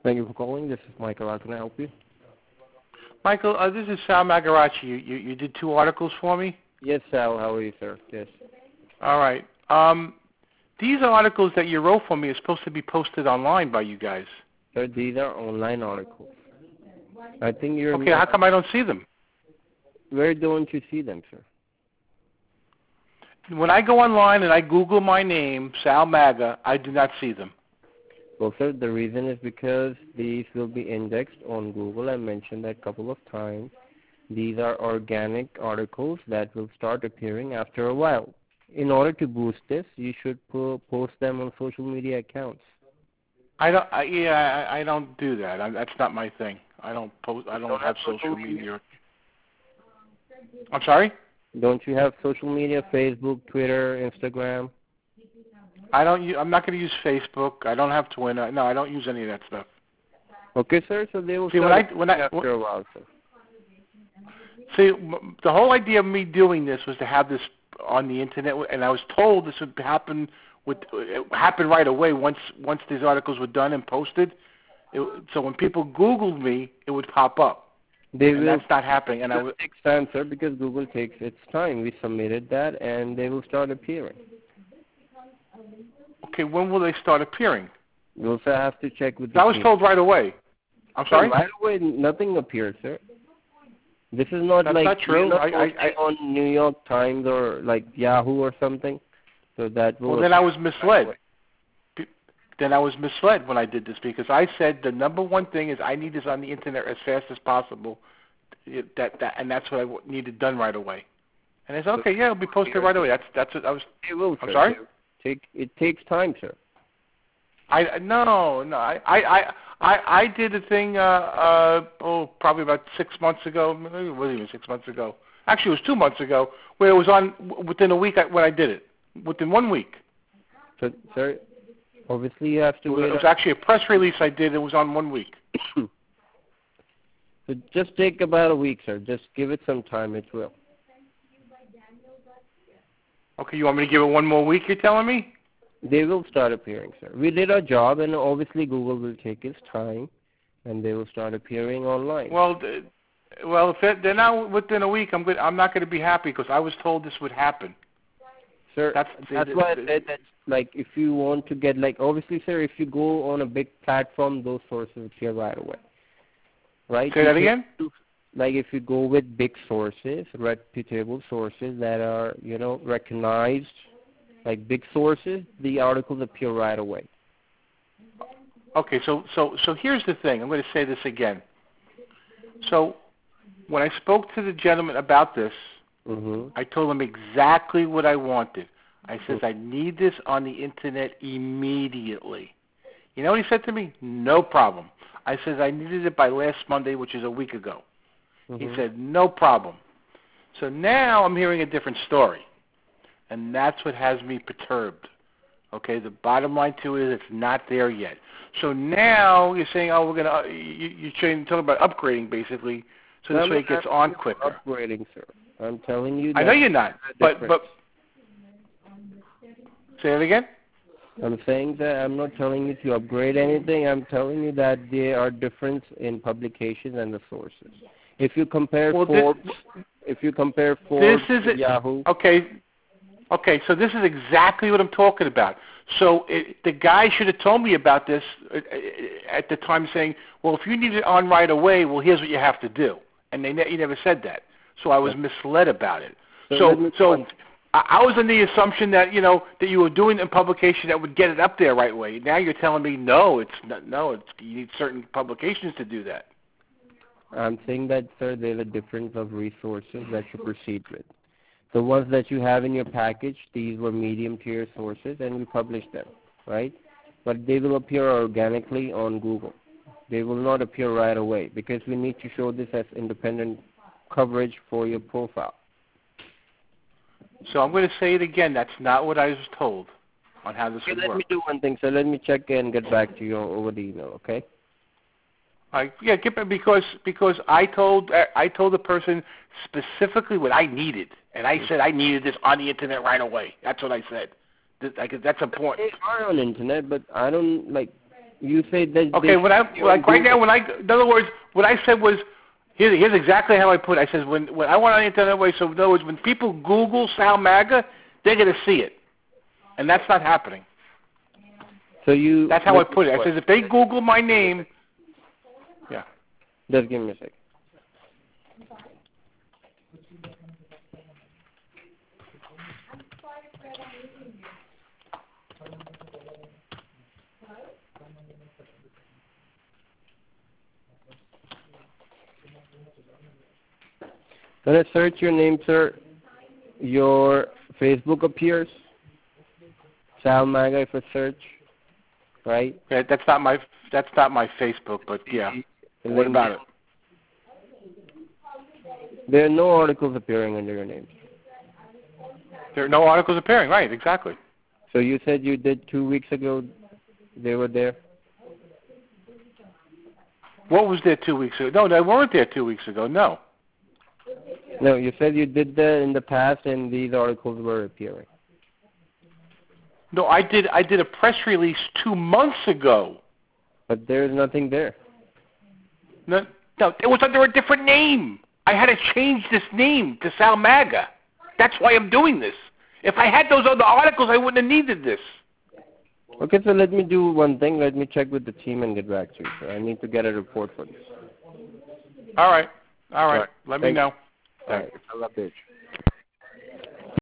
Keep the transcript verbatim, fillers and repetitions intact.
Thank you for calling. This is Michael. How can I help you? Michael, uh, this is Sal Magarachi. You, you you did two articles for me? Yes, Sal. How are you, sir? Yes. All right. Um, these articles that you wrote for me are supposed to be posted online by you guys. Sir, these are online articles. I think you're... Okay, how come I don't see them? Where don't you see them, sir? When I go online and I Google my name, Sal Maga, I do not see them. Well, sir, the reason is because these will be indexed on Google. I mentioned that a couple of times. These are organic articles that will start appearing after a while. In order to boost this, you should po post them on social media accounts. I don't. I, yeah, I, I don't do that. I, that's not my thing. I don't post. I don't, don't have, have social social media. media? I'm sorry. Don't you have social media? Facebook, Twitter, Instagram? I don't. u- I'm not going to use Facebook. I don't have Twitter. No, I don't use any of that stuff. Okay, sir. So they will See, start when I when I after a while, sir. See, m- the whole idea of me doing this was to have this on the internet, and I was told this would happen with it happen right away once once these articles were done and posted. It, so when people Googled me, it would pop up. They and will. That's not happening. And I It would. takes time, sir, because Google takes its time. We submitted that, and they will start appearing. Okay, when will they start appearing? You also have to check with the I was team. told right away. I'm sorry. Right away, nothing appears, sir. This is not That's like not true. you're not I, I, I, on New York Times or like Yahoo or something. So that will. well, then I was misled. Right then I was misled when I did this because I said the number one thing is I need this on the internet as fast as possible. It, that, that and that's what I w- needed done right away. And I said, okay, yeah, it'll be posted right away. That's that's what I was. It will, I'm sir. sorry. It, take, it takes time, sir. I no no I I I I did a thing uh uh oh probably about six months ago, maybe it wasn't even six months ago. Actually, it was two months ago where it was on w- within a week I, when I did it. Within one week. So, sir, obviously you have to It was, wait. it was actually a press release I did. It was on one week. So just take about a week, sir. Just give it some time. It will. Okay, you want me to give it one more week? You're telling me? They will start appearing, sir. We did our job, and obviously Google will take its time, and they will start appearing online. Well, th- well, if it, they're not within a week, I'm good. I'm not going to be happy because I was told this would happen. Sir, that's that's it, why it, I said that. Like, if you want to get, like, obviously, sir, if you go on a big platform, those sources appear right away, right? Say that again. Like, if you go with big sources, reputable sources that are, you know, recognized. Like big sources, the articles appear right away. Okay, so so so here's the thing. I'm going to say this again. So when I spoke to the gentleman about this, mm-hmm. I told him exactly what I wanted. I says I need this on the internet immediately. You know what he said to me? No problem. I says I needed it by last Monday, which is a week ago. Mm-hmm. He said no problem. So now I'm hearing a different story. And that's what has me perturbed. Okay, the bottom line to it is it's not there yet. So now you're saying, oh, we're gonna, uh, you, you're trying to talk about upgrading basically, so this way it gets on quicker. Upgrading, sir. I'm telling you. I know you're not, but but say it again. I'm saying that I'm not telling you to upgrade anything. I'm telling you that there are difference in publications and the sources. If you compare well, Forbes, this, if you compare Forbes, this is Yahoo. Okay. Okay, so this is exactly what I'm talking about. So it, the guy should have told me about this at the time, saying, "Well, if you need it on right away, well, here's what you have to do." And they ne- he never said that, so I was misled about it. So, so, so I, I was in the assumption that you know that you were doing a publication that would get it up there right away. Now you're telling me no, it's not, no, it's you need certain publications to do that. I'm saying that, sir, there's a difference of resources that you proceed with. The ones that you have in your package, these were medium-tier sources, and we published them, right? But they will appear organically on Google. They will not appear right away because we need to show this as independent coverage for your profile. So I'm going to say it again. That's not what I was told on how this okay, would let work. Let me do one thing, so let me check and get back to you over the email, okay? I, yeah, get back because because I told I told the person specifically what I needed, and I said I needed this on the internet right away. That's what I said. That, I, that's important. They are on the internet, but I don't like You say that. Okay, they when I should be like on right now, Google. when I in other words, what I said was here, here's exactly how I put it. I said when when I went on the internet way. So in other words, when people Google Sal Maga, they're gonna see it, and that's not happening. So you. That's how I put it. I says if they Google my name, yeah. Just give me a second. When I search your name, sir, your Facebook appears. Sal Maga, if I search, right? Yeah, that's not my that's not my Facebook, but yeah. And What then about it? There are no articles appearing under your name. There are no articles appearing. Right, exactly. So you said you did two weeks ago. They were there. What was there two weeks ago? No, they weren't there two weeks ago. No. No, you said you did that in the past, and these articles were appearing. No, I did. I did a press release two months ago. But there's nothing there. No, no, it was under a different name. I had to change this name to Sal Maga. That's why I'm doing this. If I had those other articles, I wouldn't have needed this. Okay, so let me do one thing. Let me check with the team and get back to you, sir. I need to get a report for this. All right. All right. Right. Let Thank me know. All right. I love it.